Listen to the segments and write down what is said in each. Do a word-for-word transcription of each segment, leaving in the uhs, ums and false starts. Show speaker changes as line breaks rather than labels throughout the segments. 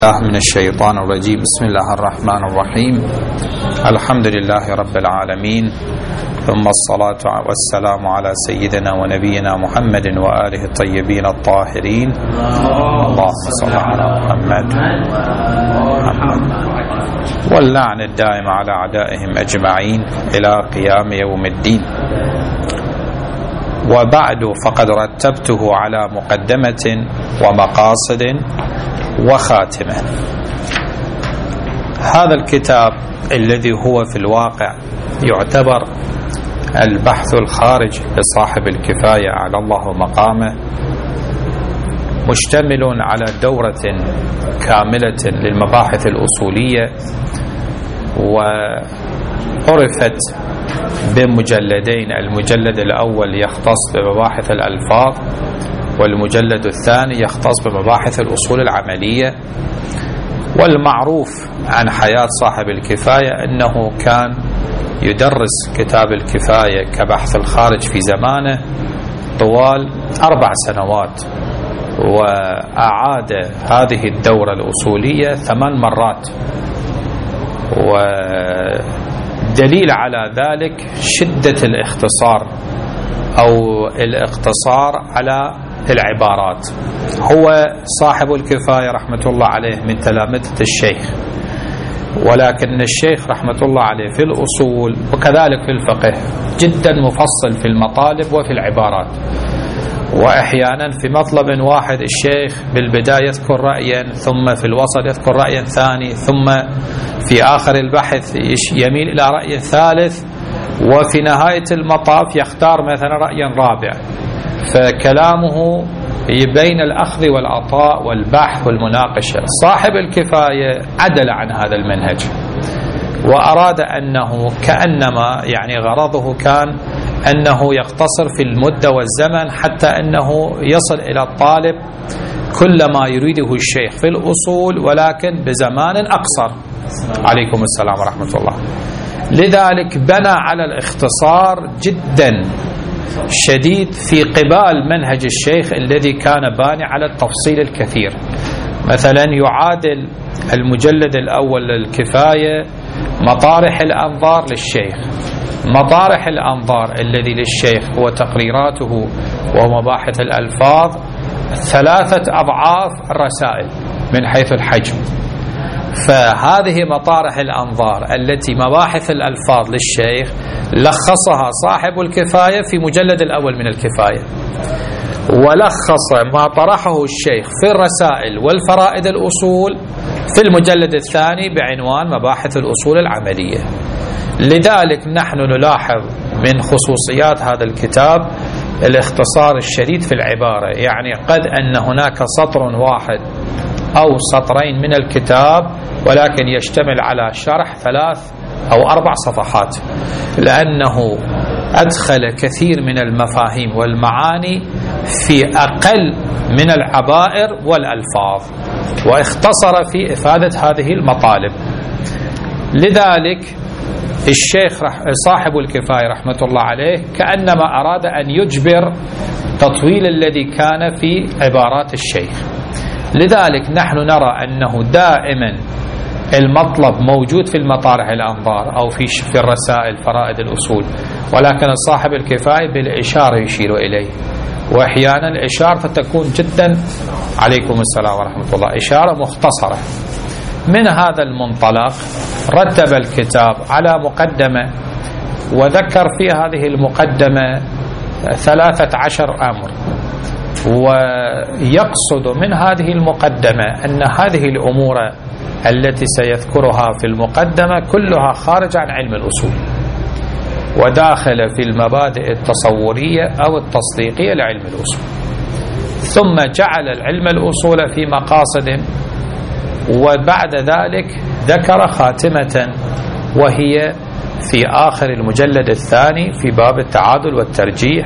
الله من الشيطان الرجيم. بسم الله الرحمن الرحيم. الحمد لله رب العالمين، ثم الصلاة والسلام على سيدنا ونبينا محمد وآله الطيبين الطاهرين. اللهم صل على محمد محمد واللعن الدائم على أعدائهم أجمعين إلى قيام يوم الدين. وبعد، فقد رتبته على مقدمة ومقاصد وخاتمة. هذا الكتاب الذي هو في الواقع يعتبر البحث الخارج لصاحب الكفاية على الله مقامه، مشتمل على دورة كاملة للمباحث الأصولية، وعرفت بمجلدين. المجلد الأول يختص بمباحث الألفاظ، والمجلد الثاني يختص بمباحث الأصول العملية. والمعروف عن حياة صاحب الكفاية أنه كان يدرس كتاب الكفاية كبحث الخارج في زمانه طوال أربع سنوات، وأعاد هذه الدورة الأصولية ثمان مرات. ودليل على ذلك شدة الاختصار أو الاقتصار على العبارات. هو صاحب الكفاية رحمة الله عليه من تلامذة الشيخ، ولكن الشيخ رحمة الله عليه في الأصول وكذلك في الفقه جدا مفصل في المطالب وفي العبارات. وأحيانا في مطلب واحد الشيخ بالبداية يذكر رأيا، ثم في الوسط يذكر رأيا ثاني، ثم في آخر البحث يميل إلى رأي ثالث، وفي نهاية المطاف يختار مثلا رأيا رابع. فكلامه بين الأخذ والعطاء والبحث والمناقشة. صاحب الكفاية عدل عن هذا المنهج، وأراد أنه كأنما يعني غرضه كان أنه يقتصر في المدة والزمن حتى أنه يصل إلى الطالب كل ما يريده الشيخ في الأصول، ولكن بزمان أقصر. عليكم السلام ورحمة الله. لذلك بنى على الاختصار جدا شديد في قبال منهج الشيخ الذي كان باني على التفصيل الكثير. مثلا يعادل المجلد الأول للكفاية مطارح الأنظار للشيخ. مطارح الأنظار الذي للشيخ هو تقريراته ومباحث الألفاظ ثلاثة أضعاف الرسائل من حيث الحجم. فهذه مطارح الأنظار التي مباحث الألفاظ للشيخ لخصها صاحب الكفاية في مجلد الأول من الكفاية، ولخص ما طرحه الشيخ في الرسائل والفرائد الأصول في المجلد الثاني بعنوان مباحث الأصول العملية. لذلك نحن نلاحظ من خصوصيات هذا الكتاب الاختصار الشديد في العبارة. يعني قد أن هناك سطر واحد أو سطرين من الكتاب، ولكن يشتمل على شرح ثلاث أو أربع صفحات، لأنه أدخل كثير من المفاهيم والمعاني في أقل من العبائر والألفاظ، واختصر في إفادة هذه المطالب. لذلك الشيخ صاحب الكفاية رحمة الله عليه كأنما أراد أن يجبر تطويل الذي كان في عبارات الشيخ. لذلك نحن نرى أنه دائما المطلب موجود في المطارح الأنظار أو في في الرسائل فرائد الأصول، ولكن صاحب الكفاية بالإشارة يشير إليه، وأحيانا الإشارة تكون جدا عليكم السلام ورحمة الله إشارة مختصرة. من هذا المنطلق رتب الكتاب على مقدمة، وذكر في هذه المقدمة ثلاثة عشر أمر. ويقصد من هذه المقدمة أن هذه الأمور التي سيذكرها في المقدمة كلها خارج عن علم الأصول، وداخل في المبادئ التصورية أو التصديقية لعلم الأصول. ثم جعل العلم الأصول في مقاصد، وبعد ذلك ذكر خاتمة وهي في آخر المجلد الثاني في باب التعادل والترجيح.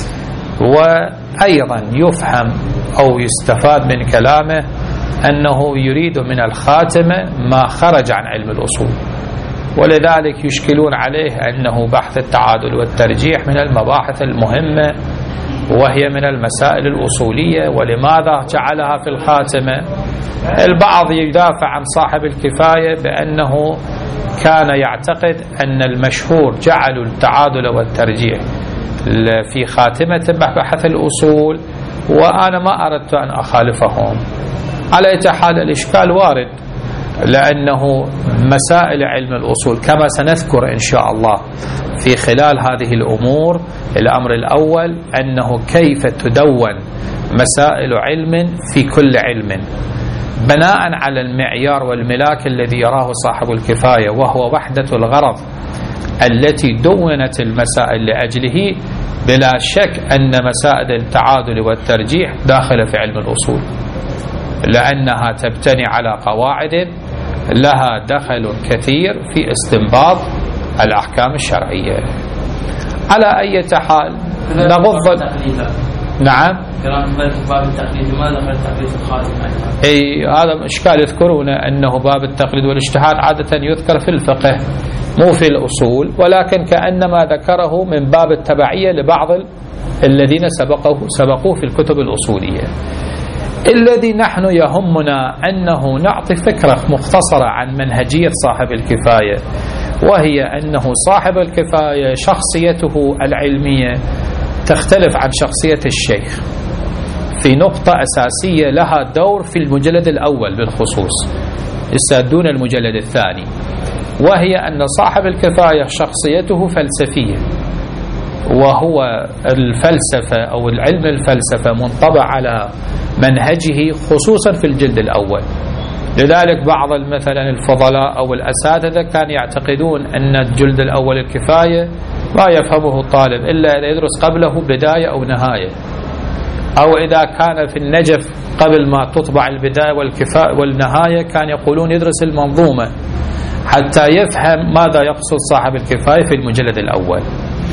وأيضا يفهم أو يستفاد من كلامه أنه يريد من الخاتمة ما خرج عن علم الأصول، ولذلك يشكلون عليه أنه بحث التعادل والترجيح من المباحث المهمة وهي من المسائل الأصولية. ولماذا جعلها في الخاتمة؟ البعض يدافع عن صاحب الكفاية بأنه كان يعتقد أن المشهور جعلوا التعادل والترجيح في خاتمة بحث الأصول، وأنا ما أردت أن أخالفهم. على أي حال الإشكال وارد، لأنه مسائل علم الأصول كما سنذكر إن شاء الله في خلال هذه الأمور. الأمر الأول أنه كيف تدون مسائل علم في كل علم بناء على المعيار والملاك الذي يراه صاحب الكفاية، وهو وحدة الغرض التي دونت المسائل لأجله. بلا شك أن مسائل التعادل والترجيح داخلة في علم الأصول، لأنها تبتني على قواعد لها دخل كثير في استنباط الأحكام الشرعية. على أي حال نغض. نعم.
باب التقليد، لماذا دخل التقليد في الخاتمة؟
اي هذا اشكال يذكرون انه باب التقليد والاجتهاد عادة يذكر في الفقه مو في الاصول، ولكن كانما ذكره من باب التبعية لبعض الذين سبقوه سبقوه في الكتب الاصولية. الذي نحن يهمنا انه نعطي فكرة مختصرة عن منهجية صاحب الكفاية، وهي انه صاحب الكفاية شخصيته العلمية تختلف عن شخصية الشيخ في نقطة أساسية لها دور في المجلد الأول بالخصوص دون المجلد الثاني، وهي أن صاحب الكفاية شخصيته فلسفية، وهو الفلسفة أو العلم الفلسفة منطبع على منهجه خصوصا في الجلد الأول. لذلك بعض مثلا الفضلاء أو الأساتذة كان يعتقدون أن الجلد الأول الكفاية ما يفهمه الطالب إلا إذا يدرس قبله بداية أو نهاية، أو إذا كان في النجف قبل ما تطبع البداية والكفاية والنهاية كان يقولون يدرس المنظومة حتى يفهم ماذا يقصد صاحب الكفاية في المجلد الأول.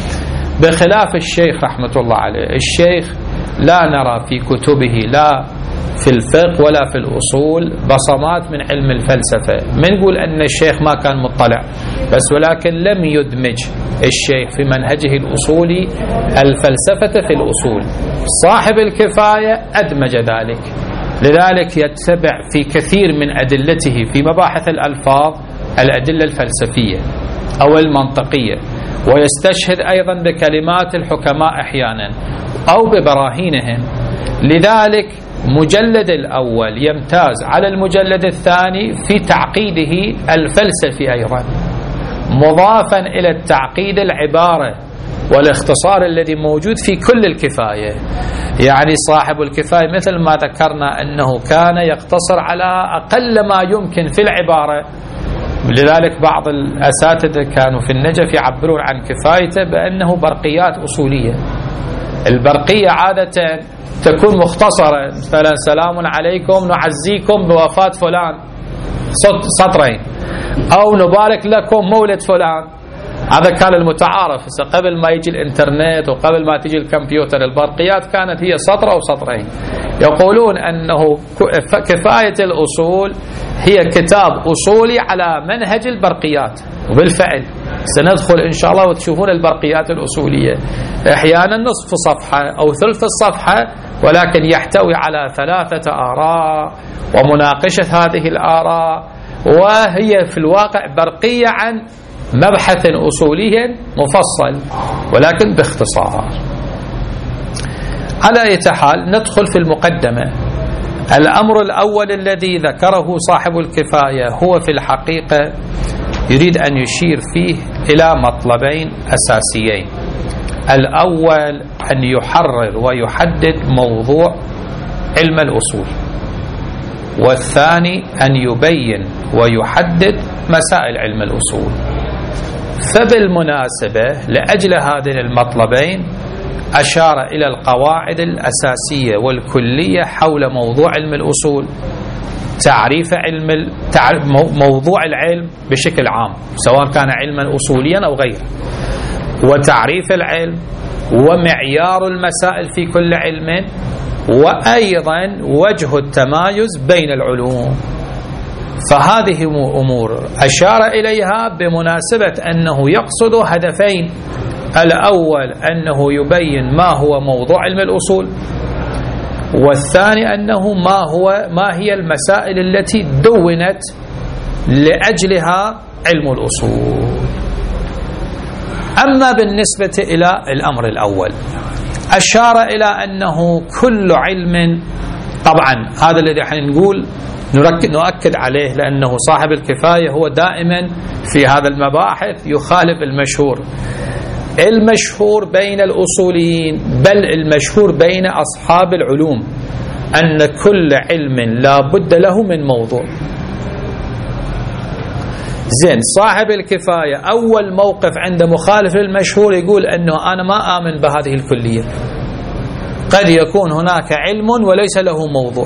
بخلاف الشيخ رحمة الله عليه، الشيخ لا نرى في كتبه لا في الفقه ولا في الأصول بصمات من علم الفلسفة. من نقول أن الشيخ ما كان مطلع بس، ولكن لم يدمج الشيخ في منهجه الأصولي الفلسفة في الأصول. صاحب الكفاية أدمج ذلك، لذلك يتبع في كثير من أدلته في مباحث الألفاظ الأدلة الفلسفية أو المنطقية، ويستشهد أيضا بكلمات الحكماء أحيانا أو ببراهينهم. لذلك مجلد الأول يمتاز على المجلد الثاني في تعقيده الفلسفي أيضا، مضافا إلى التعقيد العبارة والاختصار الذي موجود في كل الكفاية. يعني صاحب الكفاية مثل ما ذكرنا أنه كان يقتصر على أقل ما يمكن في العبارة. لذلك بعض الأساتذة كانوا في النجف يعبرون عن كفايته بأنه برقيات أصولية. البرقية عادة تكون مختصرة، مثلا سلام عليكم نعزيكم بوفاة فلان سطرين، أو نبارك لكم مولد فلان. هذا كان المتعارف قبل ما يجي الانترنت وقبل ما تيجي الكمبيوتر. البرقيات كانت هي سطر أو سطرين. يقولون أنه كفاية الأصول هي كتاب أصولي على منهج البرقيات، وبالفعل سندخل إن شاء الله وتشوفون البرقيات الأصولية أحيانا نصف صفحة أو ثلث الصفحة، ولكن يحتوي على ثلاثة آراء ومناقشة هذه الآراء، وهي في الواقع برقية عن مبحث أصولي مفصل ولكن باختصار. على أي حال ندخل في المقدمة. الأمر الأول الذي ذكره صاحب الكفاية هو في الحقيقة يريد أن يشير فيه إلى مطلبين أساسيين. الأول أن يحرر ويحدد موضوع علم الأصول، والثاني أن يبين ويحدد مسائل علم الأصول. فبالمناسبة لأجل هذين المطلبين أشار إلى القواعد الأساسية والكلية حول موضوع علم الأصول، تعريف علم موضوع العلم بشكل عام سواء كان علما أصوليا أو غيره، وتعريف العلم ومعيار المسائل في كل علم، وأيضا وجه التمايز بين العلوم. فهذه أمور أشار إليها بمناسبة أنه يقصد هدفين الأول أنه يبين ما هو موضوع علم الأصول، والثاني أنه ما هو ما هي المسائل التي دونت لأجلها علم الأصول. أما بالنسبة إلى الأمر الأول أشار إلى أنه كل علم، طبعا هذا الذي حنقول نؤكد عليه، لأنه صاحب الكفاية هو دائما في هذا المباحث يخالف المشهور. المشهور بين الأصوليين بل المشهور بين أصحاب العلوم أن كل علم لا بد له من موضوع. زين، صاحب الكفاية أول موقف عند مخالف للمشهور يقول أنه أنا ما آمن بهذه الكلية، قد يكون هناك علم وليس له موضوع.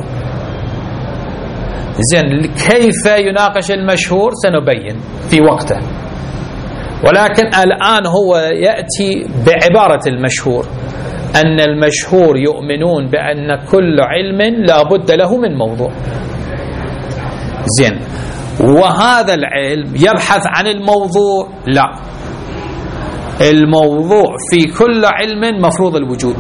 زين، كيف يناقش المشهور سنبين في وقته، ولكن الآن هو يأتي بعبارة المشهور أن المشهور يؤمنون بأن كل علم لا بد له من موضوع. زين، وهذا العلم يبحث عن الموضوع؟ لا، الموضوع في كل علم مفروض الوجود.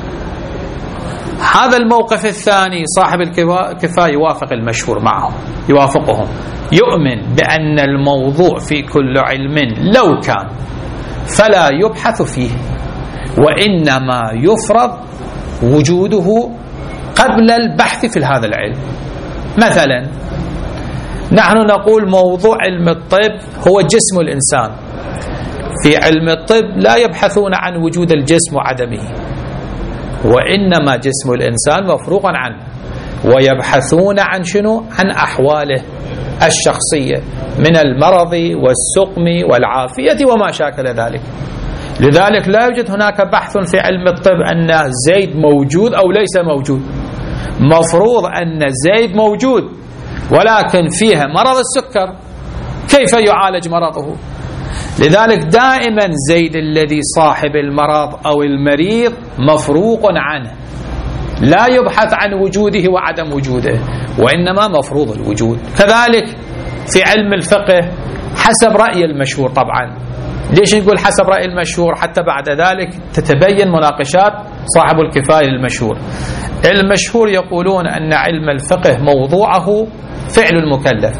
هذا الموقف الثاني صاحب الكفاية يوافق المشهور معه، يوافقهم، يؤمن بأن الموضوع في كل علم لو كان فلا يبحث فيه، وإنما يفرض وجوده قبل البحث في هذا العلم. مثلا نحن نقول موضوع علم الطب هو جسم الإنسان. في علم الطب لا يبحثون عن وجود الجسم وعدمه، وإنما جسم الإنسان مفروغ عنه، ويبحثون عن شنو؟ عن أحواله الشخصية من المرض والسقم والعافية وما شاكل ذلك. لذلك لا يوجد هناك بحث في علم الطب أن زيد موجود أو ليس موجود. مفروض أن زيد موجود، ولكن فيها مرض السكر، كيف يعالج مرضه؟ لذلك دائما زيد الذي صاحب المرض أو المريض مفروق عنه، لا يبحث عن وجوده وعدم وجوده، وإنما مفروض الوجود. كذلك في علم الفقه حسب رأي المشهور. طبعا ليش نقول حسب رأي المشهور؟ حتى بعد ذلك تتبين مناقشات صاحب الكفاية المشهور. المشهور يقولون أن علم الفقه موضوعه فعل المكلف،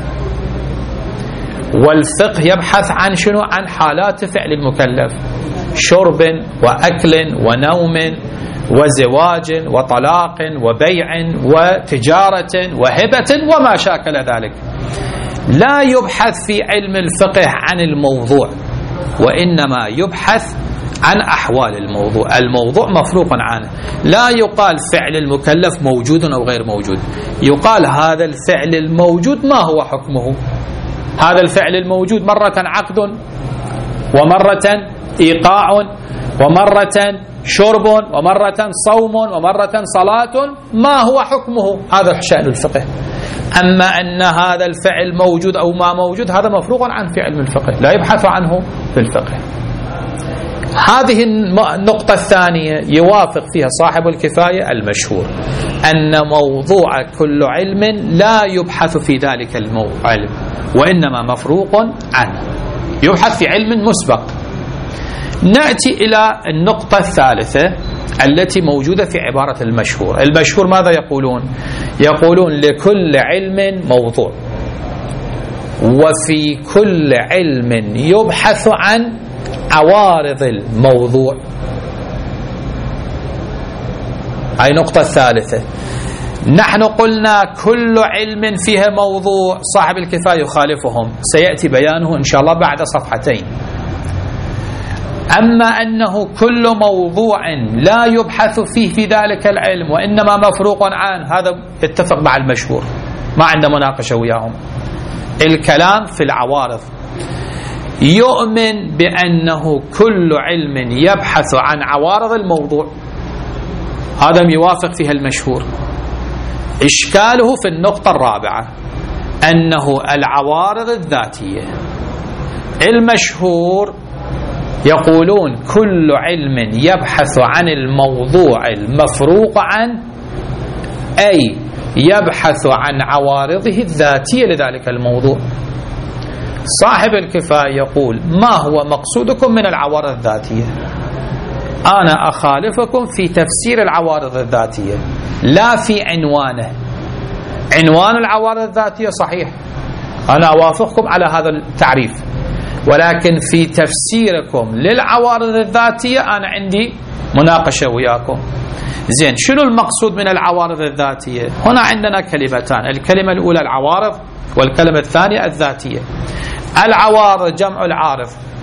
والفقه يبحث عن شنو؟ عن حالات فعل المكلف، شرب وأكل ونوم وزواج وطلاق وبيع وتجارة وهبة وما شاكل ذلك. لا يبحث في علم الفقه عن الموضوع، وإنما يبحث عن أحوال الموضوع. الموضوع مفروق عنه، لا يقال فعل المكلف موجود أو غير موجود، يقال هذا الفعل الموجود ما هو حكمه. هذا الفعل الموجود مرة عقد، ومرة إيقاع، ومرة شرب، ومرة صوم، ومرة صلاة، ما هو حكمه؟ هذا شأن الفقه. أما أن هذا الفعل موجود أو ما موجود هذا مفروغ عنه في علم الفقه، لا يبحث عنه في الفقه. هذه النقطة الثانية يوافق فيها صاحب الكفاية المشهور، أن موضوع كل علم لا يبحث في ذلك العلم، وإنما مفروق عنه، يبحث في علم مسبق. نأتي إلى النقطة الثالثة التي موجودة في عبارة المشهور. المشهور ماذا يقولون؟ يقولون لكل علم موضوع، وفي كل علم يبحث عن عوارض الموضوع. هاي النقطة الثالثة. نحن قلنا كل علم فيها موضوع، صاحب الكفاية يخالفهم، سيأتي بيانه إن شاء الله بعد صفحتين. أما أنه كل موضوع لا يبحث فيه في ذلك العلم وإنما مفروق عنه، هذا يتفق مع المشهور، ما عنده مناقشة وياهم. الكلام في العوارض، يؤمن بأنه كل علم يبحث عن عوارض الموضوع، هذا يوافق فيها المشهور. إشكاله في النقطة الرابعة أنه العوارض الذاتية. المشهور يقولون كل علم يبحث عن الموضوع المفروق عنه، أي يبحث عن عوارضه الذاتية لذلك الموضوع. صاحب الكفاية يقول ما هو مقصودكم من العوارض الذاتية؟ أنا أخالفكم في تفسير العوارض الذاتية لا في عنوانه. عنوان العوارض الذاتية صحيح، أنا أوافقكم على هذا التعريف، ولكن في تفسيركم للعوارض الذاتية أنا عندي مناقشة وياكم. زين، شنو المقصود من العوارض الذاتية؟ هنا عندنا كلمتان، الكلمة الأولى العوارض والكلمة الثانية الذاتية. العوارض جمع العارض،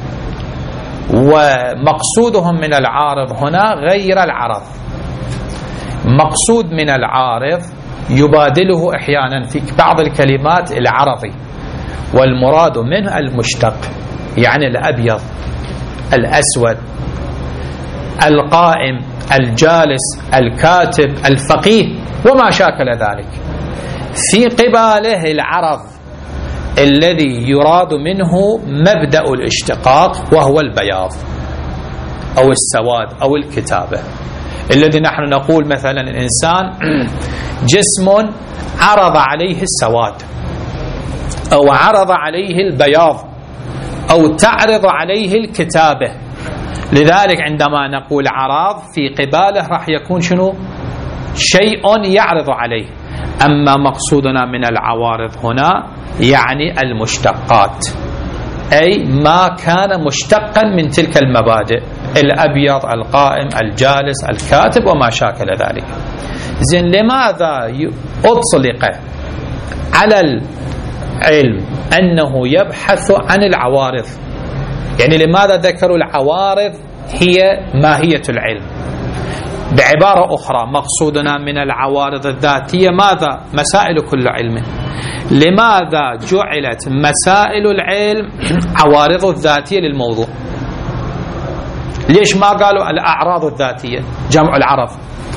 ومقصودهم من العارض هنا غير العرض. مقصود من العارض يبادله أحيانا في بعض الكلمات العرضي، والمراد منه المشتق، يعني الأبيض، الأسود، القائم، الجالس، الكاتب، الفقيه وما شاكل ذلك. في قباله العرض الذي يراد منه مبدأ الاشتقاق وهو البياض أو السواد أو الكتابة، الذي نحن نقول مثلا الإنسان جسم عرض عليه السواد أو عرض عليه البياض أو تعرض عليه الكتابة. لذلك عندما نقول عراض في قباله راح يكون شنو؟ شيء يعرض عليه. أما مقصودنا من العوارض هنا يعني المشتقات، أي ما كان مشتقا من تلك المبادئ، الأبيض، القائم، الجالس، الكاتب وما شاكل ذلك. زين، لماذا أطلق على العلم أنه يبحث عن العوارض؟ يعني لماذا ذكروا العوارض هي ماهية العلم؟ بعبارة أخرى، مقصودنا من العوارض الذاتية ماذا؟ مسائل كل علم. لماذا جعلت مسائل العلم عوارض الذاتية للموضوع؟ ليش ما قالوا الأعراض الذاتية جمع العرض؟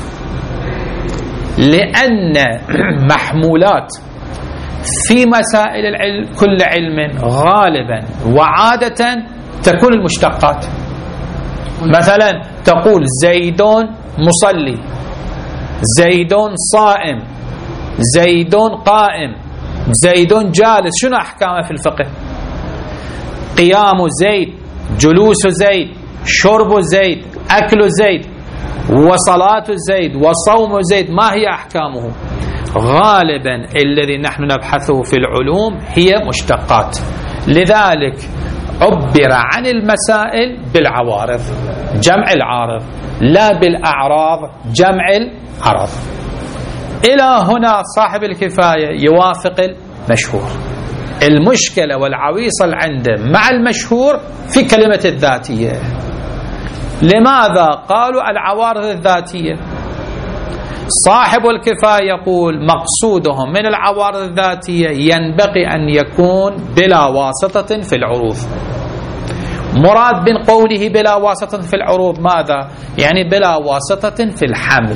لأن محمولات في مسائل العلم كل علم غالبا وعادة تكون المشتقات. مثلا تقول زيد مصلي، زيد صائم، زيد قائم، زيد جالس. شنو أحكامه في الفقه؟ قيام زيد، جلوس زيد، شرب زيد، أكل زيد، وصلاة زيد، وصوم زيد. ما هي أحكامه؟ غالبا الذي نحن نبحثه في العلوم هي مشتقات. لذلك عبر عن المسائل بالعوارض جمع العارض، لا بالأعراض جمع العرض. إلى هنا صاحب الكفاية يوافق المشهور. المشكلة والعويصة اللي عنده مع المشهور في كلمة الذاتية. لماذا قالوا العوارض الذاتية؟ صاحب الكفاية يقول مقصودهم من العوارض الذاتية ينبغي أن يكون بلا واسطة في العروض. مراد من قوله بلا واسطة في العروض ماذا؟ يعني بلا واسطة في الحمل.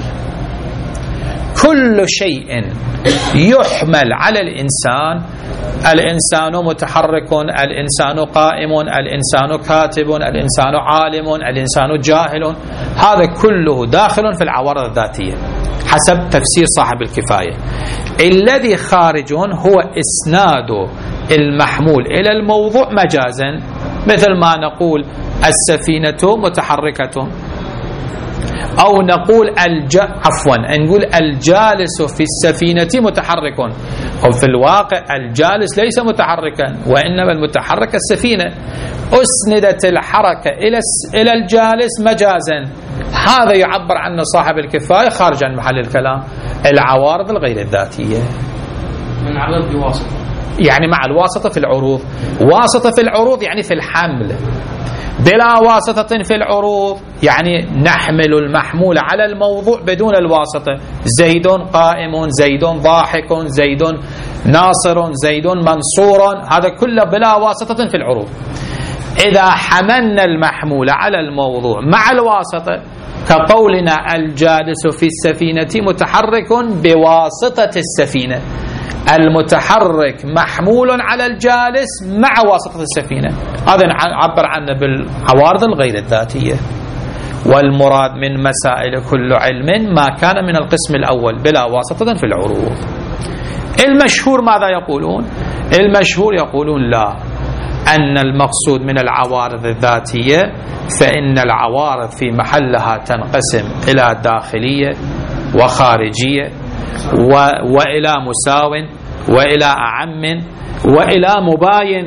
كل شيء يحمل على الإنسان، الإنسان متحرك، الإنسان قائم، الإنسان كاتب، الإنسان عالم، الإنسان جاهل، هذا كله داخل في العوارض الذاتية حسب تفسير صاحب الكفاية. الذي خارج هو إسناد المحمول إلى الموضوع مجازا، مثل ما نقول السفينة متحركة، أو نقول الج... عفوا نقول الجالس في السفينة متحرك. وفي الواقع الجالس ليس متحركا، وإنما المتحرك السفينة. أسندت الحركة إلى إلى الجالس مجازا. هذا يعبر عنه صاحب الكفاية خارج عن محل الكلام، العوارض الغير الذاتية.
من عرض بواسطة،
يعني مع الواسطة في العروض. واسطة في العروض يعني في الحمل. بلا واسطة في العروض يعني نحمل المحمول على الموضوع بدون الواسطة. زيد قائم، زيد ضاحك، زيد ناصر، زيد منصور، هذا كله بلا واسطة في العروض. إذا حملنا المحمول على الموضوع مع الواسطة كقولنا الجالس في السفينة متحرك بواسطة السفينة، المتحرك محمول على الجالس مع واسطة السفينة، هذا نعبر عنه بالعوارض الغير الذاتية. والمراد من مسائل كل علم ما كان من القسم الأول بلا واسطة في العروض. المشهور ماذا يقولون؟ المشهور يقولون لا، أن المقصود من العوارض الذاتية فإن العوارض في محلها تنقسم إلى داخلية وخارجية وإلى مساو وإلى أعم وإلى مباين،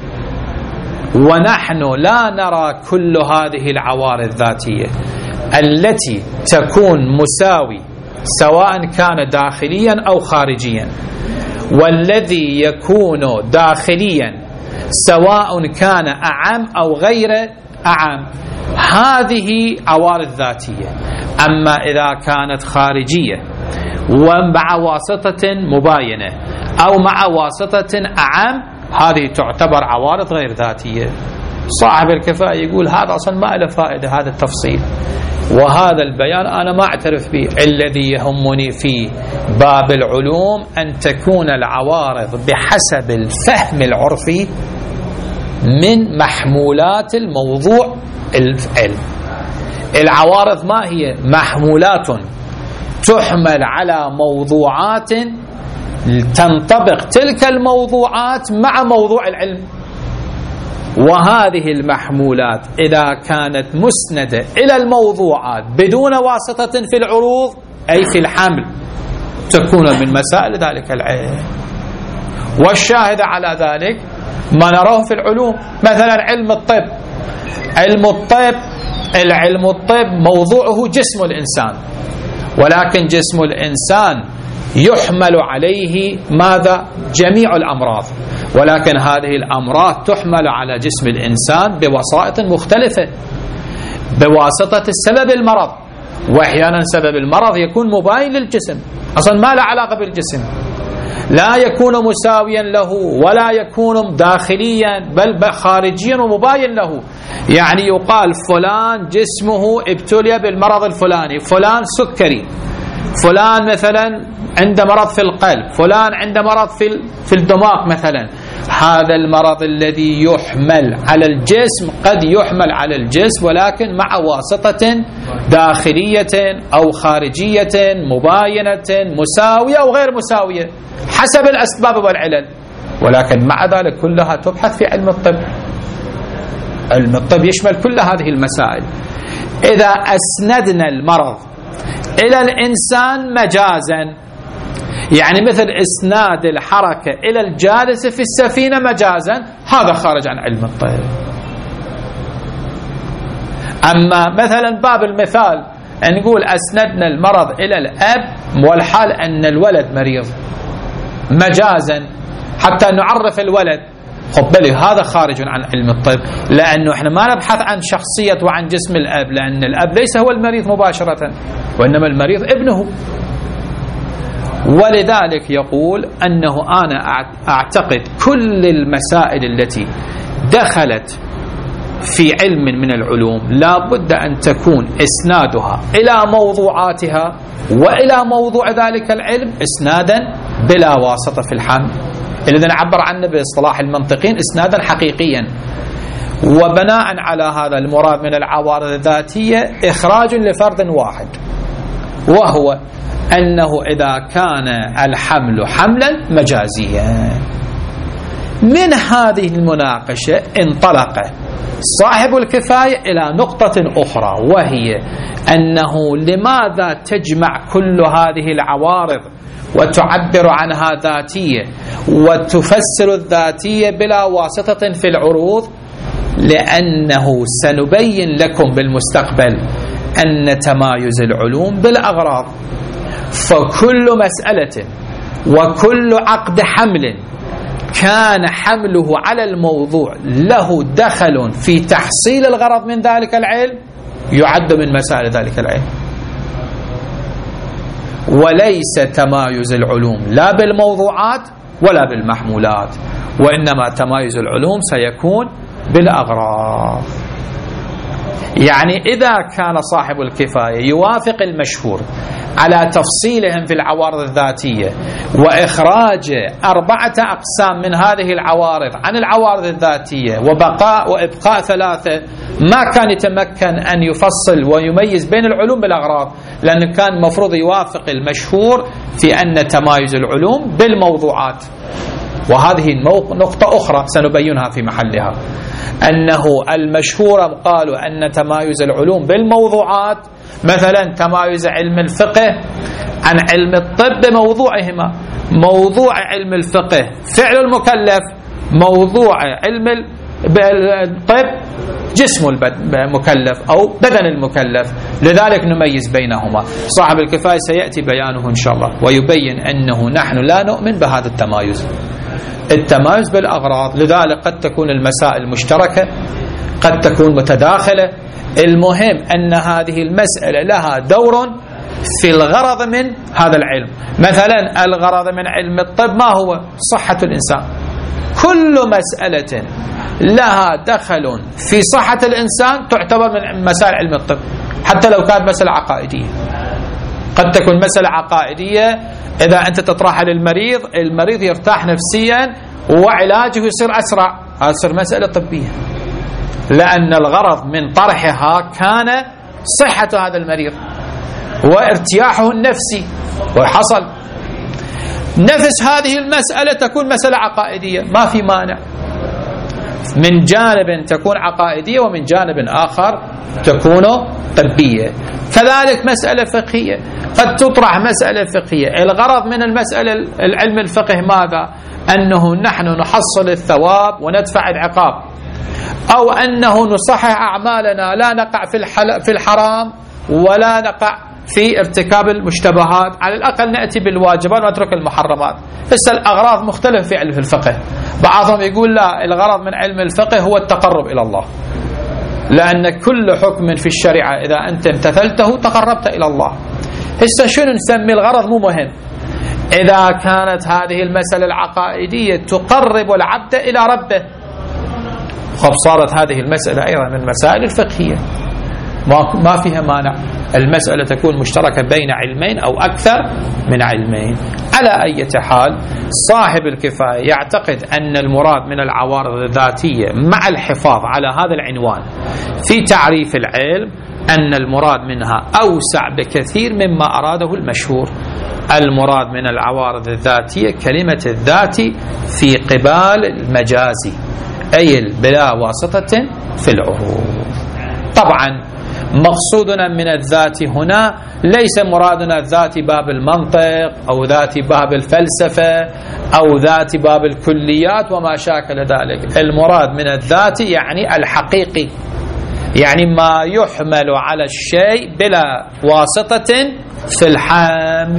ونحن لا نرى كل هذه العوارض الذاتية التي تكون مساوي سواء كان داخليا أو خارجيا، والذي يكون داخليا سواء كان أعم أو غير أعم، هذه عوارض ذاتية. أما إذا كانت خارجية ومع واسطة مباينة أو مع واسطة أعم، هذه تعتبر عوارض غير ذاتية. صاحب الكفاية يقول هذا أصلا ما له فائدة هذا التفصيل، وهذا البيان أنا ما أعترف به. الذي يهمني في باب العلوم أن تكون العوارض بحسب الفهم العرفي من محمولات الموضوع العلم. العوارض ما هي؟ محمولات تحمل على موضوعات تنطبق تلك الموضوعات مع موضوع العلم، وهذه المحمولات إذا كانت مسندة إلى الموضوعات بدون واسطة في العروض أي في الحمل تكون من مسائل ذلك العلم. والشاهد على ذلك ما نراه في العلوم، مثلا علم الطب. علم الطب العلم الطب موضوعه جسم الإنسان، ولكن جسم الإنسان يحمل عليه ماذا؟ جميع الأمراض، ولكن هذه الأمراض تحمل على جسم الإنسان بوسائط مختلفة بواسطة السبب المرض، وأحيانا سبب المرض يكون مباين للجسم أصلا ما له علاقة بالجسم، لا يكون مساويا له ولا يكون داخليا بل خارجيا ومباين له. يعني يقال فلان جسمه ابتلي بالمرض الفلاني، فلان سكري، فلان مثلا عنده مرض في القلب، فلان عنده مرض في في الدماغ مثلا. هذا المرض الذي يحمل على الجسم قد يحمل على الجسم ولكن مع واسطة داخلية أو خارجية مباينة مساوية أو غير مساوية حسب الأسباب والعلل، ولكن مع ذلك كلها تبحث في علم الطب. علم الطب يشمل كل هذه المسائل. إذا أسندنا المرض إلى الإنسان مجازا، يعني مثل إسناد الحركة إلى الجالس في السفينة مجازا، هذا خارج عن علم الطب. أما مثلا باب المثال أن نقول أسندنا المرض إلى الأب والحال أن الولد مريض مجازا حتى نعرف الولد، خب بلي هذا خارج عن علم الطب، لأنه احنا ما نبحث عن شخصية وعن جسم الأب، لأن الأب ليس هو المريض مباشرة وإنما المريض ابنه. ولذلك يقول أنه أنا أعتقد كل المسائل التي دخلت في علم من العلوم لا بد أن تكون إسنادها إلى موضوعاتها وإلى موضوع ذلك العلم إسنادا بلا واسطة في الحمل، الذي نعبر عنه باصطلاح المنطقين إسنادا حقيقيا. وبناء على هذا المراد من العوارض الذاتية إخراج لفرد واحد، وهو أنه إذا كان الحمل حملا مجازيا. من هذه المناقشة انطلق صاحب الكفاية إلى نقطة أخرى، وهي أنه لماذا تجمع كل هذه العوارض وتعبر عنها ذاتية وتفسر الذاتية بلا واسطة في العروض؟ لأنه سنبين لكم بالمستقبل أن تمايز العلوم بالأغراض، فكل مسألة وكل عقد حمل كان حمله على الموضوع له دخل في تحصيل الغرض من ذلك العلم يعد من مسائل ذلك العلم. وليس تمايز العلوم لا بالموضوعات ولا بالمحمولات، وإنما تمايز العلوم سيكون بالأغراض. يعني إذا كان صاحب الكفاية يوافق المشهور على تفصيلهم في العوارض الذاتية وإخراج أربعة أقسام من هذه العوارض عن العوارض الذاتية وبقاء وإبقاء ثلاثة، ما كان يتمكن أن يفصل ويميز بين العلوم بالأغراض، لأن كان مفروض يوافق المشهور في أن تمايز العلوم بالموضوعات وهذه نقطة أخرى سنبينها في محلها، أنه المشهور قالوا أن تمايز العلوم بالموضوعات، مثلا تمايز علم الفقه عن علم الطب بموضوعهما. موضوع علم الفقه فعل المكلف، موضوع علم الطب جسم المكلف أو بدن المكلف، لذلك نميز بينهما. صاحب الكفاية سيأتي بيانه إن شاء الله ويبين أنه نحن لا نؤمن بهذا التمايز، التمايز بالأغراض، لذلك قد تكون المسائل مشتركة قد تكون متداخلة، المهم أن هذه المسألة لها دور في الغرض من هذا العلم. مثلا الغرض من علم الطب ما هو؟ صحة الإنسان، كل مسألة لها دخل في صحة الإنسان تعتبر من مسائل علم الطب، حتى لو كانت مسألة عقائدية. قد تكون مسألة عقائدية إذا أنت تطرحها للمريض، المريض يرتاح نفسيا وعلاجه يصير أسرع، هذا يصير مسألة طبية، لأن الغرض من طرحها كان صحة هذا المريض وارتياحه النفسي، وحصل. نفس هذه المسألة تكون مسألة عقائدية، ما في مانع، من جانب تكون عقائدية ومن جانب آخر تكون طبية. كذلك مسألة فقهية، قد تطرح مسألة فقهية، الغرض من المسألة العلم الفقه ماذا؟ أنه نحن نحصل الثواب وندفع العقاب، أو أنه نصحح أعمالنا، لا نقع في الحرام ولا نقع في ارتكاب المشتبهات، على الأقل نأتي بالواجبات ونترك المحرمات. بس الأغراض مختلفة في علم الفقه، بعضهم يقول لا، الغرض من علم الفقه هو التقرب إلى الله، لأن كل حكم في الشريعة إذا أنت امتثلته تقربت إلى الله. هسه شنو نسمي الغرض؟ مو مهم، إذا كانت هذه المسألة العقائدية تقرب العبد إلى ربه، خب صارت هذه المسألة أيضا من المسائل الفقهية، ما فيها مانع، المسألة تكون مشتركة بين علمين أو أكثر من علمين. على أي حال صاحب الكفاية يعتقد أن المراد من العوارض الذاتية مع الحفاظ على هذا العنوان في تعريف العلم أن المراد منها أوسع بكثير مما أراده المشهور. المراد من العوارض الذاتية كلمة الذات في قبال المجازي، أي بلا واسطة في العروض. طبعا مقصودنا من الذات هنا ليس مرادنا ذات باب المنطق أو ذات باب الفلسفة أو ذات باب الكليات وما شاكل ذلك. المراد من الذات يعني الحقيقي، يعني ما يحمل على الشيء بلا واسطة في الحمل.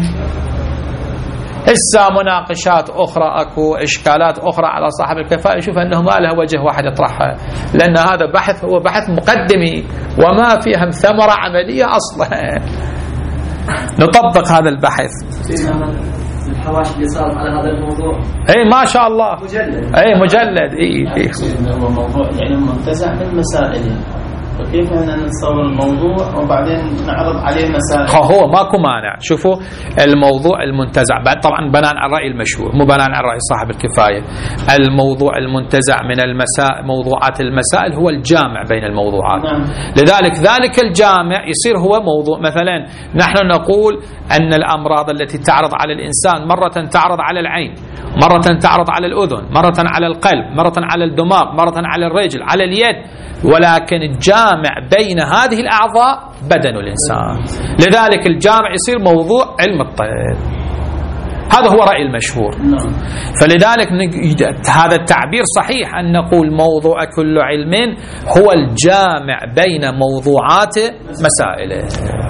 هسه مناقشات أخرى أكو إشكالات أخرى على صاحب الكفاءة، يشوف أنه ما له وجه واحد يطرحها، لأن هذا بحث هو بحث مقدمي وما فيها ثمرة عملية أصلا. نطبق هذا البحث.
الحواشي اللي صارت على هذا الموضوع
اي ما شاء الله
مجلد،
اي مجلد اي اي
هو موضوع يعني منتزع من مسائل، فكيف أننا نتصور الموضوع وبعدين نعرض عليه مسائل؟
هو ماكو مانع. شوفوا الموضوع المنتزع بعد طبعا بناء على الرأي المشهور، مو بناء على رأي صاحب الكفاية. الموضوع المنتزع من المسائل، موضوعات المسائل، هو الجامع بين الموضوعات. نعم. لذلك ذلك الجامع يصير هو موضوع. مثلا نحن نقول أن الأمراض التي تعرض على الإنسان مرة تعرض على العين، مرة تعرض على الأذن، مرة على القلب، مرة على الدماغ، مرة على الرجل، على اليد، ولكن الجامع بين هذه الأعضاء بدن الإنسان. لذلك الجامع يصير موضوع علم الطب. هذا هو رأي المشهور. فلذلك هذا التعبير صحيح أن نقول موضوع كل علم هو الجامع بين موضوعات مسائله.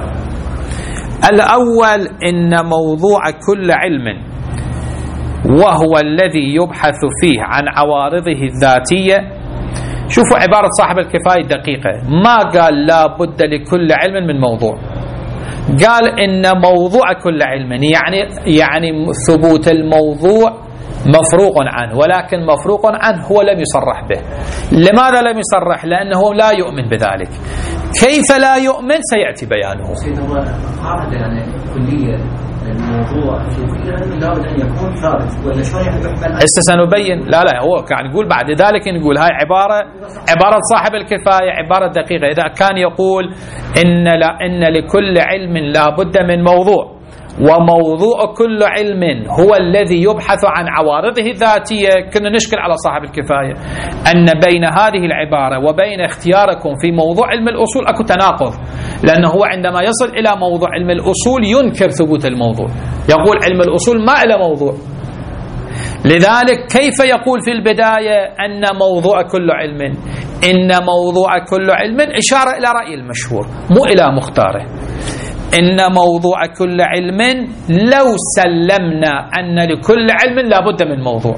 الأول إن موضوع كل علم وهو الذي يبحث فيه عن عوارضه الذاتية. شوفوا عبارة صاحب الكفاية دقيقة، ما قال لا بد لكل علم من موضوع، قال إن موضوع كل علم يعني يعني ثبوت الموضوع مفروق عنه، ولكن مفروق عنه هو لم يصرح به. لماذا لم يصرح؟ لأنه لا يؤمن بذلك. كيف لا يؤمن؟ سيأتي بيانه.
قاعدة يعني كلية الموضوع في كل علم لابد أن يكون ثابت، ولا شلون يحمل؟
هسه سنبين. لا لا هو كان يقول بعد ذلك نقول هاي عبارة عبارة صاحب الكفاية عبارة دقيقة. إذا كان يقول إن لا إن لكل علم لا بد من موضوع، وموضوع كل علم هو الذي يبحث عن عوارضه الذاتية، كنا نشكل على صاحب الكفاية أن بين هذه العبارة وبين اختياركم في موضوع علم الأصول أكو تناقض، لأنه هو عندما يصل إلى موضوع علم الأصول ينكر ثبوت الموضوع، يقول علم الأصول ما إلى موضوع. لذلك كيف يقول في البداية أن موضوع كل علم؟ إن موضوع كل علم إشارة إلى رأي المشهور مو إلى مختاره. إن موضوع كل علم لو سلمنا أن لكل علم لا بد من موضوع.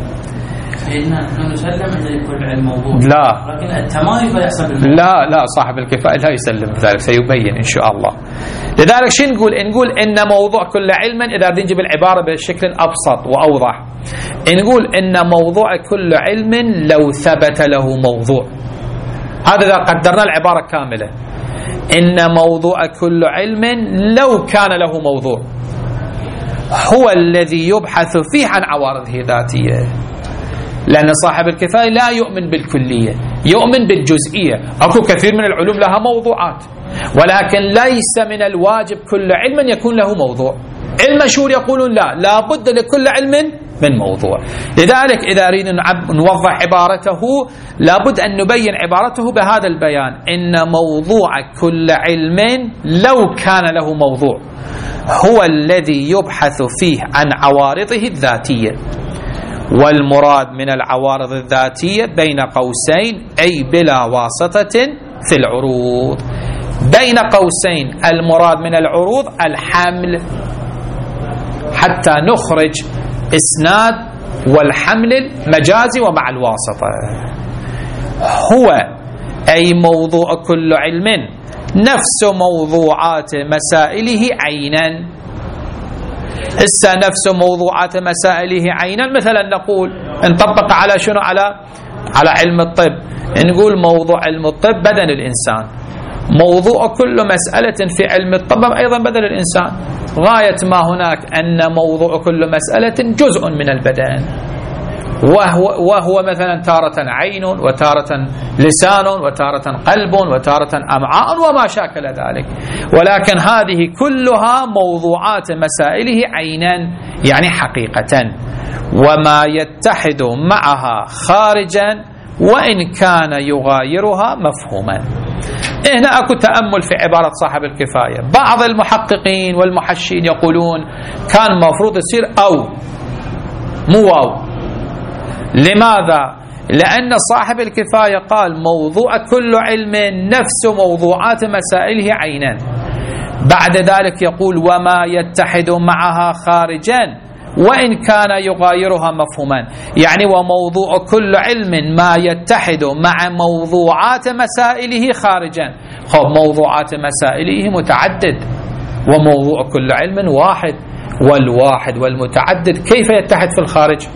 نحن نسلم أن لكل علم موضوع،
لا
لكن التمايز لا يحسب الموضوع.
لا لا صاحب الكفاية لا يسلم ذلك، سيبين إن شاء الله. لذلك شو نقول؟ نقول إن موضوع كل علم، إذا نجيب العبارة بشكل أبسط وأوضح نقول إن موضوع كل علم لو ثبت له موضوع. هذا إذا قدرنا العبارة كاملة، إن موضوع كل علم لو كان له موضوع هو الذي يبحث فيه عن عوارضه الذاتية، لأن صاحب الكفاية لا يؤمن بالكلية، يؤمن بالجزئية. أكو كثير من العلوم لها موضوعات، ولكن ليس من الواجب كل علم يكون له موضوع. المشهور يقولون لا، لا بد لكل علم من موضوع. لذلك إذا أريد نوضح عبارته لابد أن نبين عبارته بهذا البيان، إن موضوع كل علم لو كان له موضوع هو الذي يبحث فيه عن عوارضه الذاتية. والمراد من العوارض الذاتية بين قوسين أي بلا واسطة في العروض. بين قوسين المراد من العروض الحمل، حتى نخرج إسناد والحمل المجازي ومع الواسطة. هو أي موضوع كل علم نفس موضوعات مسائله عينا. إسا نفس موضوعات مسائله عينا، مثلا نقول نطبق على شنو؟ على على علم الطب، نقول موضوع علم الطب بدن الإنسان، موضوع كل مسألة في علم الطب أيضا بدن الإنسان. غاية ما هناك أن موضوع كل مسألة جزء من البدن، وهو, وهو مثلا تارة عين وتارة لسان وتارة قلب وتارة أمعاء وما شاكل ذلك، ولكن هذه كلها موضوعات مسائله عينا يعني حقيقة، وما يتحد معها خارجا وإن كان يغايرها مفهوما. هنا أكو تأمل في عبارة صاحب الكفاية. بعض المحققين والمحشين يقولون كان مفروض يصير أو مو واو. لماذا؟ لأن صاحب الكفاية قال موضوع كل علم نفس موضوعات مسائله عينا، بعد ذلك يقول وما يتحد معها خارجا وإن كان يغايرها مفهوما، يعني وموضوع كل علم ما يتحد مع موضوعات مسائله خارجا. خب موضوعات مسائله متعدد وموضوع كل علم واحد، والواحد والمتعدد كيف يتحد في الخارج؟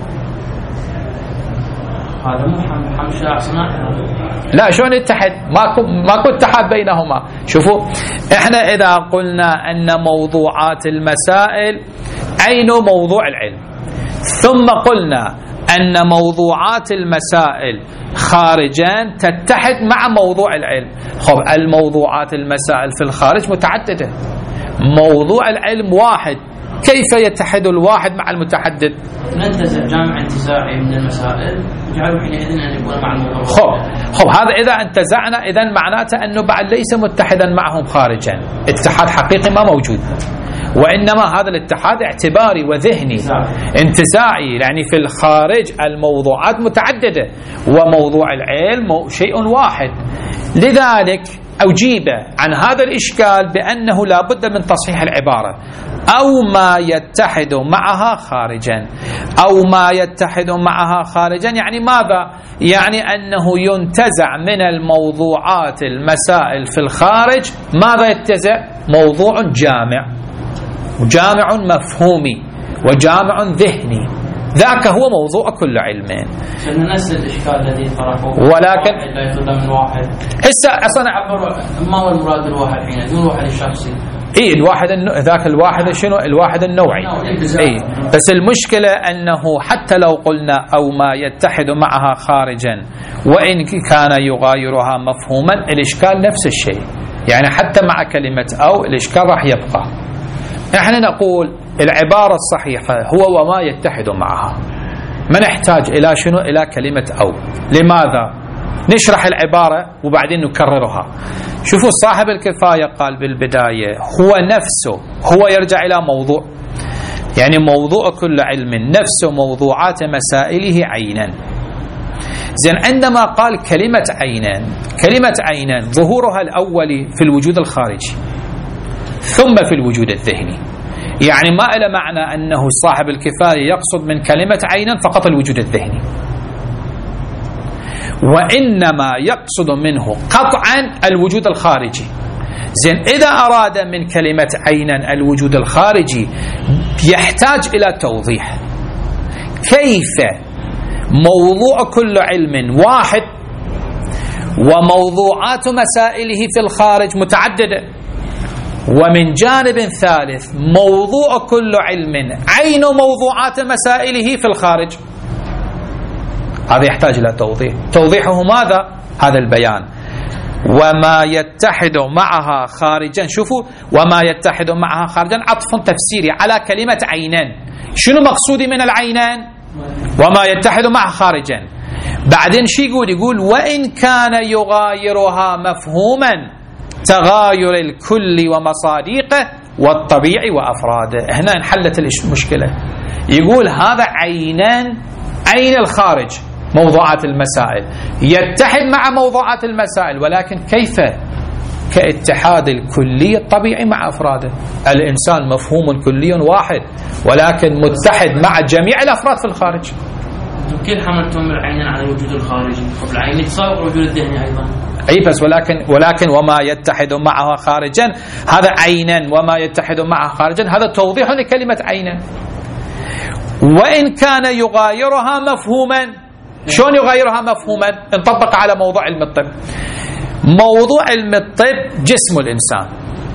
هذا مو حمشة صناعة.
لا شلون يتحد؟ ماكو ماكو اتحاد بينهما. شوفوا احنا اذا قلنا ان موضوعات المسائل عين موضوع العلم، ثم قلنا ان موضوعات المسائل خارجا تتحد مع موضوع العلم، خب الموضوعات المسائل في الخارج متعددة، موضوع العلم واحد، كيف يتحد الواحد مع المتعدد؟
ننتزع جامع انتزاعي من المسائل نجعله حينئذ أن يكون مع الموضوع.
خب خب هذا إذا انتزعنا إذن معناته أنه بعد ليس متحدا معهم خارجا، اتحاد حقيقي ما موجود، وإنما هذا الاتحاد اعتباري وذهني انتزاعي، يعني في الخارج الموضوعات متعددة وموضوع العلم شيء واحد. لذلك أجيب عن هذا الإشكال بأنه لا بد من تصحيح العبارة، أو ما يتحد معها خارجا. أو ما يتحد معها خارجا يعني ماذا؟ يعني أنه ينتزع من الموضوعات المسائل في الخارج ماذا يتزع؟ موضوع جامع، جامع مفهومي وجامع ذهني، ذاك هو موضوع كل علم.
نفس الإشكال الذي طرحوه،
ولكن
لا يفضل من واحد.
هسه أصلا
ما هو المراد الواحد حين دون الواحد الشخصي؟
اي الواحد النو... ذاك الواحد شنو؟ الواحد النوعي. اي بس المشكلة انه حتى لو قلنا او ما يتحد معها خارجا وان كان يغايرها مفهوما، الاشكال نفس الشيء، يعني حتى مع كلمة او الاشكال راح يبقى. نحن نقول العبارة الصحيحة هو وما يتحد معها، ما نحتاج إلى شنو؟ إلى كلمة أو. لماذا؟ نشرح العبارة وبعدين نكررها. شوفوا صاحب الكفاية قال بالبداية هو نفسه، هو يرجع إلى موضوع، يعني موضوع كل علم نفسه موضوعات مسائله عينا. زين عندما قال كلمة عينا، كلمة عينا ظهورها الأولي في الوجود الخارجي ثم في الوجود الذهني، يعني ما إلى معنى أنه صاحب الكفاية يقصد من كلمة عينا فقط الوجود الذهني، وإنما يقصد منه قطعا الوجود الخارجي. زين إذا أراد من كلمة عينا الوجود الخارجي يحتاج إلى توضيح كيف موضوع كل علم واحد وموضوعات مسائله في الخارج متعددة، ومن جانب ثالث موضوع كل علم عين موضوعات مسائله في الخارج. هذا يحتاج إلى توضيح. توضيحه ماذا؟ هذا البيان. وما يتحد معها خارجا، شوفوا وما يتحد معها خارجا عطف تفسيري على كلمة عينان. شنو مقصودي من العينان؟ وما يتحد معها خارجا. بعدين شي يقول؟ يقول وإن كان يغايرها مفهوما تغاير الكل ومصاديقه والطبيعي وأفراده. هنا انحلت المشكلة. يقول هذا عينان، عين الخارج موضوعات المسائل يتحد مع موضوعات المسائل، ولكن كيف؟ كاتحاد الكلي الطبيعي مع أفراده. الإنسان مفهوم كلي واحد ولكن متحد مع جميع الأفراد في الخارج.
كيف حملتم العينين على الوجود الخارجي؟ العين يتساوي الوجود الذهني أيضا.
أي بس ولكن ولكن وما يتحد معها خارجا، هذا عينا وما يتحد معها خارجا، هذا توضيح لكلمة عينا. وإن كان يغايرها مفهوما، شلون يغايرها مفهوما؟ نطبق على موضوع علم الطب. موضوع علم الطب جسم الإنسان،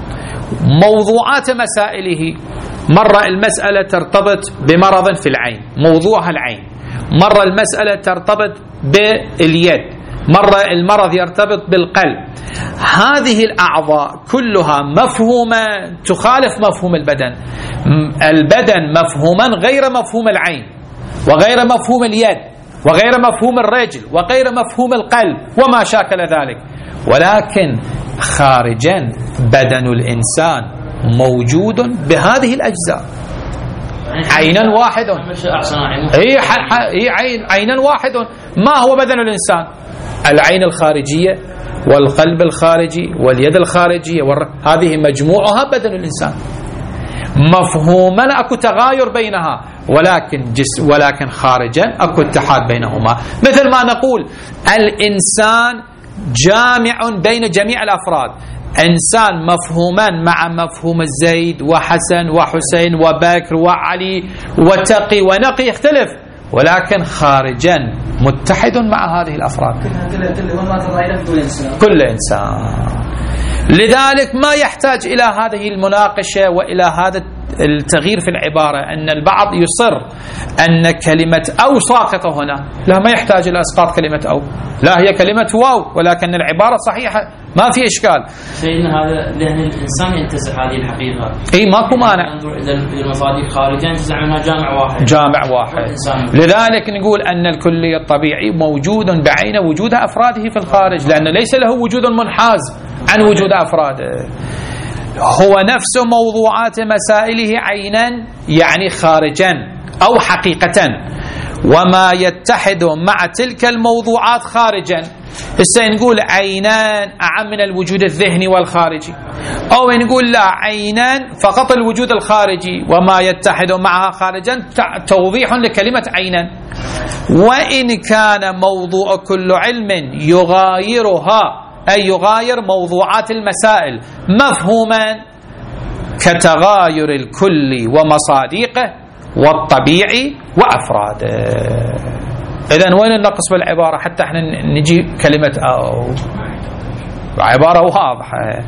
موضوعات مسائله مرة المسألة ترتبط بمرض في العين، موضوعها العين. مرة المسألة ترتبط باليد، مرة المرض يرتبط بالقلب. هذه الأعضاء كلها مفهومة تخالف مفهوم البدن. البدن مفهوما غير مفهوم العين، وغير مفهوم اليد، وغير مفهوم الرجل، وغير مفهوم القلب وما شاكل ذلك. ولكن خارجا بدن الإنسان موجود بهذه الأجزاء، عينا واحد. هي هي عين عينا واحد. ما هو بدن الإنسان؟ العين الخارجية والقلب الخارجي واليد الخارجية، هذه مجموعها بدن الإنسان. مفهوما اكو تغاير بينها، ولكن جس ولكن خارجا اكو اتحاد بينهما. مثل ما نقول الإنسان جامع بين جميع الأفراد، إنسان مفهومان مع مفهوم زيد وحسن وحسين وبكر وعلي وتقي ونقي يختلف، ولكن خارجا متحد مع هذه الأفراد. كل إنسان. لذلك ما يحتاج إلى هذه المناقشة وإلى هذا التغيير في العبارة، أن البعض يصر أن كلمة أو ساقطة هنا. لا، ما يحتاج إلى إسقاط كلمة أو، لا هي كلمة واو، ولكن العبارة صحيحة ما في إشكال.
فإن هذا ذهن الإنسان ينتزع هذه الحقيقة.
إيه ماكو مانع.
ننظر إلى المصادر خارجا ينتزع منها جامع واحد.
جامع واحد. لذلك نقول أن الكلي الطبيعي موجود بعين وجود أفراده في الخارج، لأن ليس له وجود منحاز عن وجود أفراده. هو نفس موضوعات مسائله عينا، يعني خارجا أو حقيقة، وما يتحد مع تلك الموضوعات خارجا. هسه نقول عينان أعم من الوجود الذهني والخارجي، أو نقول لا عينان فقط الوجود الخارجي وما يتحد معها خارجا، توضيح لكلمة عينان. وإن كان موضوع كل علم يغايرها، أي يغاير موضوعات المسائل مفهوما كتغاير الكل ومصاديقه والطبيعي وأفراده. إذن وين النقص بالعبارة حتى احنا نجي كلمة أو؟ عبارة واضحة.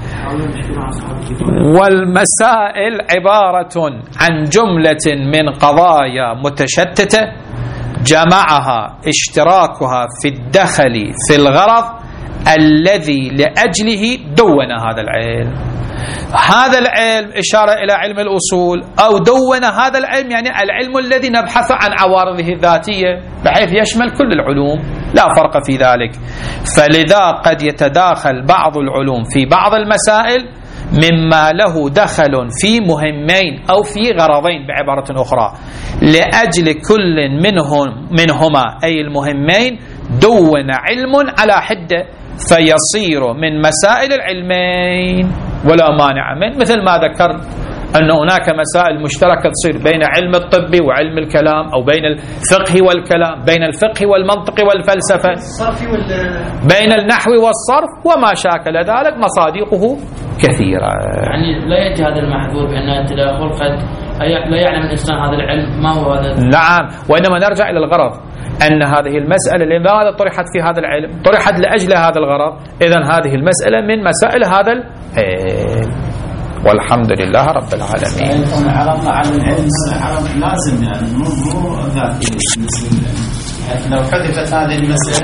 والمسائل عبارة عن جملة من قضايا متشتتة جمعها اشتراكها في الدخل في الغرض الذي لأجله دون هذا العلم. هذا العلم إشارة إلى علم الأصول، أو دون هذا العلم يعني العلم الذي نبحث عن عوارضه الذاتية بحيث يشمل كل العلوم لا فرق في ذلك. فلذا قد يتداخل بعض العلوم في بعض المسائل مما له دخل في مهمين أو في غرضين بعبارة أخرى، لأجل كل منهم منهما أي المهمين دون علم على حدة، فيصير من مسائل العلمين ولا مانع منه، مثل ما ذكرت أن هناك مسائل مشتركة تصير بين علم الطب وعلم الكلام، أو بين الفقه والكلام، بين الفقه والمنطق والفلسفة، بين النحو والصرف وما شاكل ذلك، مصادقه كثيرة.
يعني لا يأتي هذا المحذور بأن التداخل قد لا يعلم الإنسان هذا العلم ما هو هذا.
نعم، وإنما نرجع إلى الغرض، أن هذه المسألة لماذا طرحت في هذا العلم؟ طرحت لأجل هذا الغرض، إذن هذه المسألة من مسائل هذا العلم. والحمد لله رب العالمين.
عرضنا على العلم عرض لازم، يعني مو مو ذاتي. لو حذفت هذه المسألة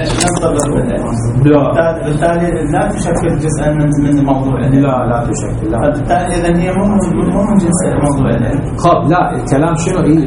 بالتالي لا تشكل جزءا من موضوع العلم. لا لا تشكل. بالتالي إذا هي مو مو من جزء موضوع العلم.
لا الكلام شنو؟